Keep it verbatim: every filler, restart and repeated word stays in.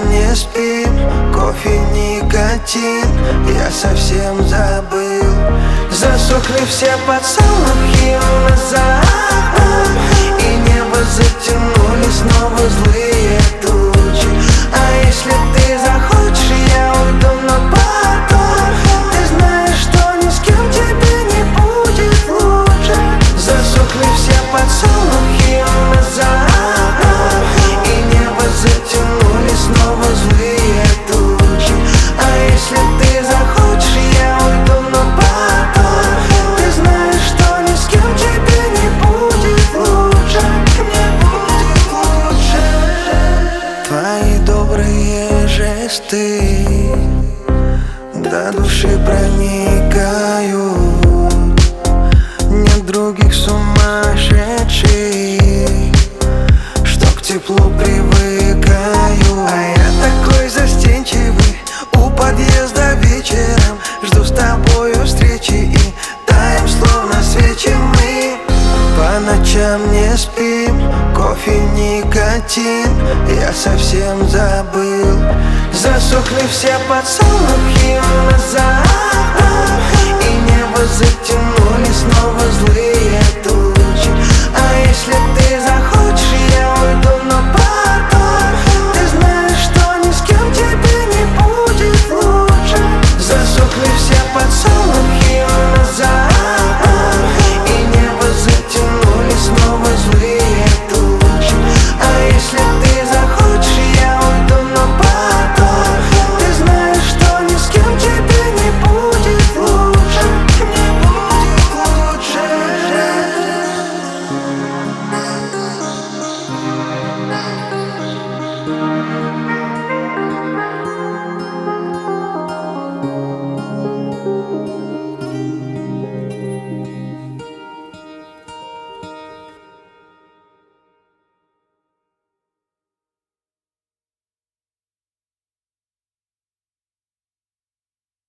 не спим, кофе, никотин, я совсем забыл. Засохли все поцелуи у нас за окном, и небо затянули снова злые тучи. А если ты захочешь, я уйду, но потом ты знаешь, что ни с кем тебе не будет лучше. Засохли все поцелуи у нас за окном, и небо затянули снова злые тучи. А если ты захочешь, я уйду, но потом ты знаешь, что ни с кем тебе не будет лучше. Не будет лучше. Твои добрые жесты до души проникают. Нет других сумасшедших, что к теплу привыкаю. А я такой застенчивый, у подъезда вечером жду с тобою встречи и таем, словно свечи мы. По ночам не спим, кофе, никотин, я совсем забыл. Засохли все поцелуи у нас за окном, и небо затянули снова злые тучи. А если ты